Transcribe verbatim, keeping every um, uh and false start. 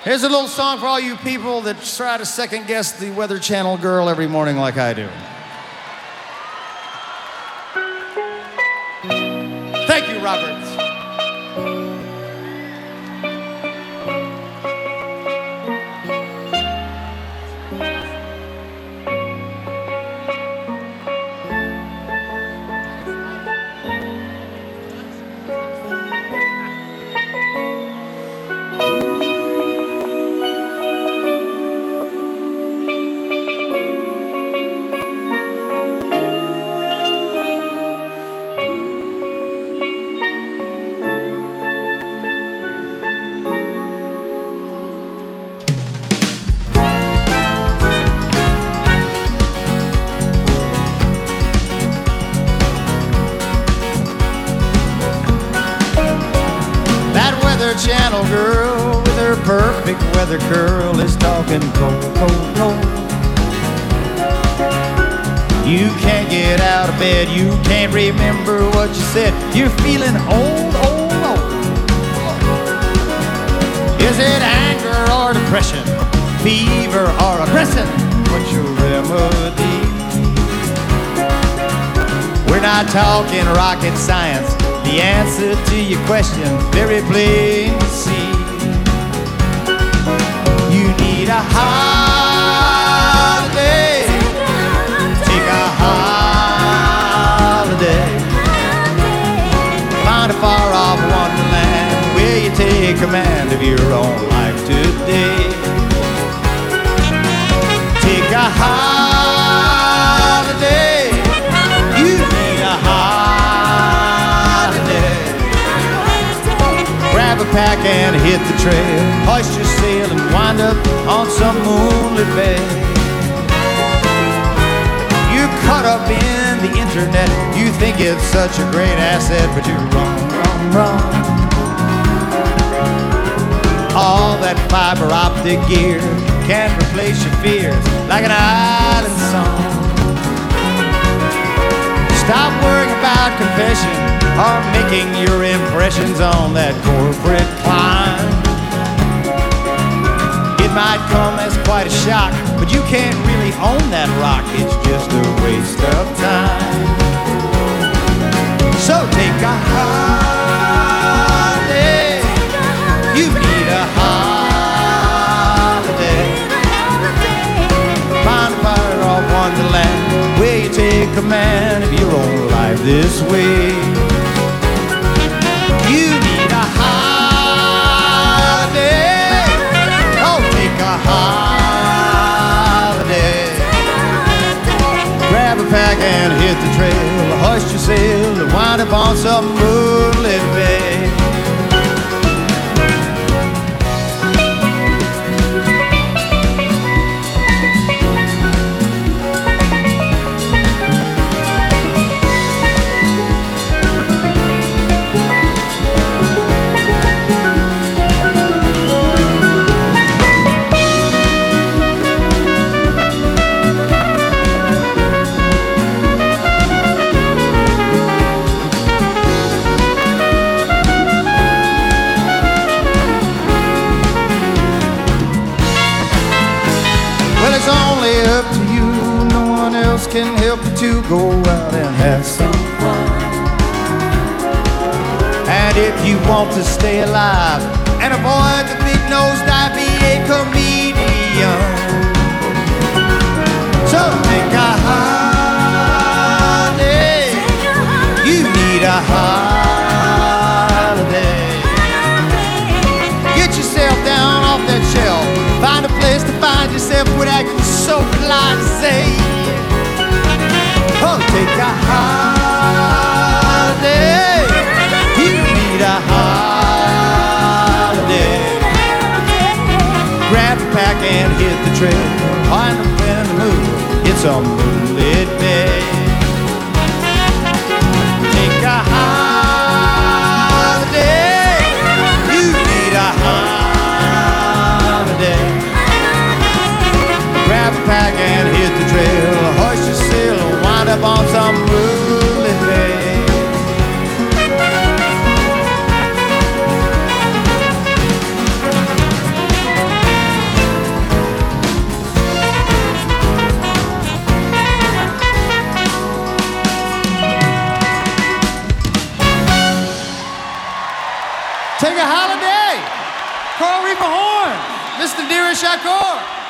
Here's a little song for all you people that try to second guess the Weather Channel girl every morning like I do. Thank you, Robert. Channel girl with her perfect weather curl is talking cold, cold, cold. You can't get out of bed, you can't remember what you said. You're feeling old, old, old. Is it anger or depression, fever or aggression? What's your remedy? We're not talking rocket science. The answer to your question, very plain to see. You need a holiday. Take a holiday. Find a far-off wonderland where you take command of your own life today. Take a holiday. You need a holiday. Grab a pack and hit the trail. Hoist your sail and wind up on some moonlit bay. You're caught up in the internet. You think it's such a great asset, but you're wrong, wrong, wrong. All that fiber optic gear can replace your fears like an island song. Stop worrying about confession or making your impressions on that corporate climb. It might come as quite a shock, but you can't really own that rock. It's just a waste of time. So take a holiday. You need a holiday. Find a fire off wonderland where you take command of your own life this way. You need a holiday. Oh, take a holiday. Grab a pack and hit the trail. Hoist your sail and wind up on some moonlit bay. It's only up to you, no one else can help you to go out and have some fun. And if you want to stay alive and avoid the big nose dive, be a comedian. So take a holiday. You need a holiday. Get yourself down off that shelf. Find a place to find yourself without you so polite to say. Oh, take a holiday. You need a holiday. Grab a pack and hit the trail. Find a friend to move. It's a moonlit bay. Take a holiday. You need a holiday. Grab a pack and hit the trail. Hoist your sail and wind up on some moonlit bay. Peggy Holiday, Coral Reaper Horn, Mister Diri Shakur.